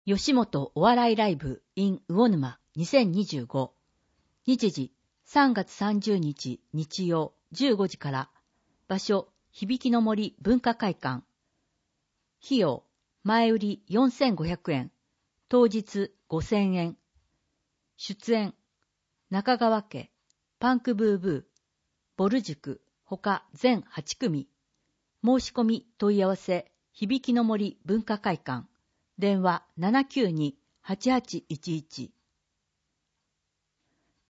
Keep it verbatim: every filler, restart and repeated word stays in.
吉本お笑いライブ in 魚沼にせんにじゅうご。日時さんがつさんじゅうにち日曜じゅうごじから。場所響きの森文化会館。費用前売りよんせんごひゃくえん、当日ごせんえん。出演中川家、パンクブーブー、ボル塾ほか全はちくみ。申し込み問い合わせ響きの森文化会館。電話 ななきゅうに はちはちいちいち